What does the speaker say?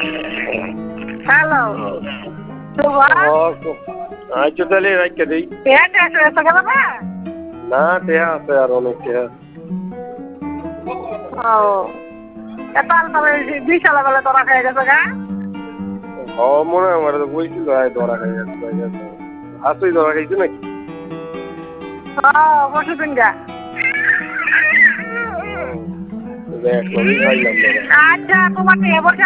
hello আচ্ছা তাহলে রাখতে দিই না টেহা আছে আর অনেক টেহা বিশাল বেলা তোরা খাই গেছে গা মনে হয় আমার তো বইছিল ধরা খাই গেছে আসই ধরা খাইছে নাকি বসে দিন গা আচ্ছা তোমার